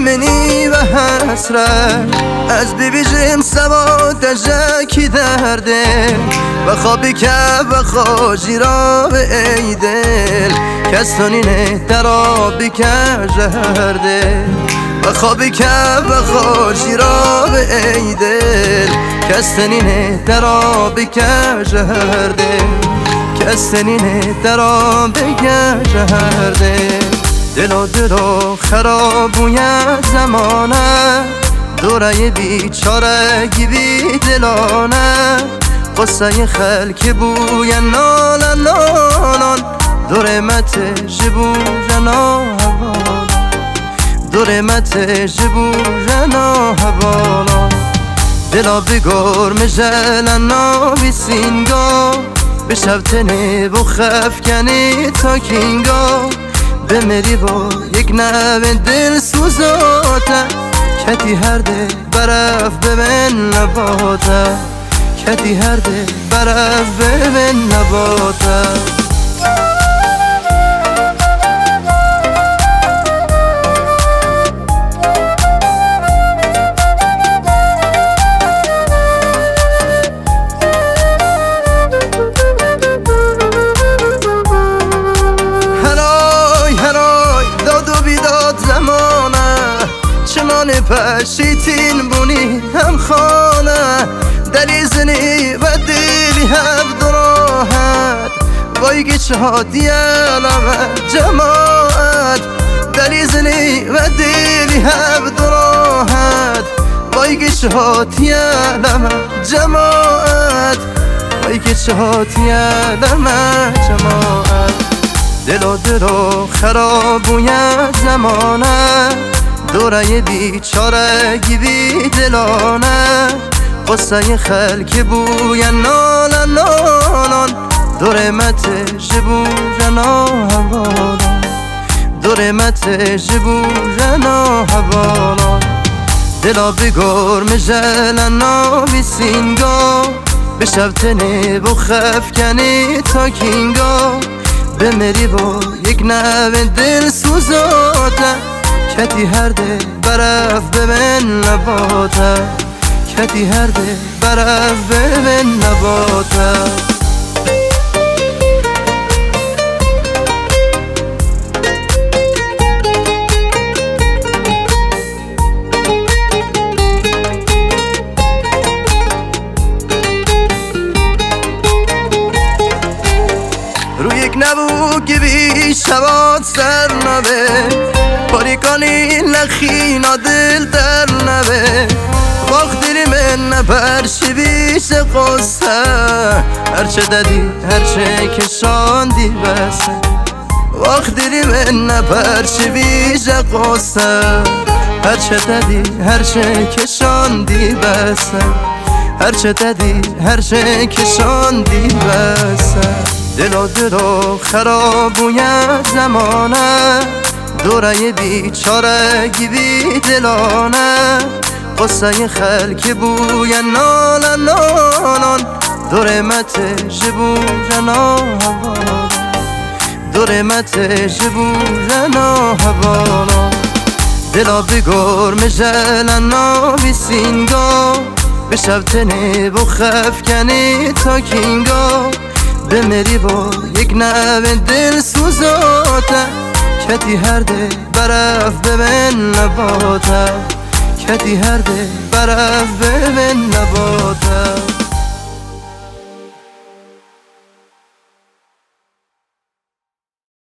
منی و حسرت از بیبیجم سواد جکی درده و خوابی که و خوشی را به ای دل کسانی نه درابی که جهرده و خوابی که و خوشی را به ای دل کسانی نه درابی که جهرده کسانی نه درابی که جهرده دلو خرابوی زمانه دوره بیچارگی بی دلانه قصه خلک بوی نالان نالان دورمت جبو جنا هوالا دورمت جبو جنا هوالا دلا بگور مجلنا بی سینگا بشبتنی بو خفکنی تا کینگا بمیری با یک نوین دل سوزاته کتی هر ده برف ببین نباته کتی هر ده برف ببین نباته چنان پشیتین بونی هم خانه دلیزنی و دیلی هم دراحت وای گیچه ها دیالم جماعت دلیزنی و دیلی هم دراحت وای گیچه ها دیالم جماعت وای گیچه ها دیالم جماعت دلو خرابوی زمانه دوره بیچارگی بی دلانه قصه خلک بوی نالان نالان دورمت جبو جنا هوالا دورمت جبو جنا هوالا دلا بگور مجلنا بی سینگا بشبتنی بو خفکنی تا کینگا بمیری با یک نوین دل سوزاته کتی هر ده برف ببین نباته کتی هر ده برف ببین نباته روی یک نبو که بی شبات سر نبه پاریکانی لخینا دل در نبه وقت دلی من نپرشی بیش قصه هرچه دادی هرچه کشاندی بسه وقت دلی من نپرشی بیش قصه هرچه دادی هرچه کشاندی بسه هرچه دادی هرچه کشاندی بسه دلو خرابوی زمانه دوره بیچارگی بی دلانه قصه خلک بوی نالان نالان دورمت جبو جنا هوالا دورمت جبو جنا هوالا دلا بگور مجلنا بی سینگا بشبتنی بو خفکنی تا کینگا بمیری با یک نوین دل سوزاته کتی هر ده برف ببین نباته کتی هر ده برف ببین نباته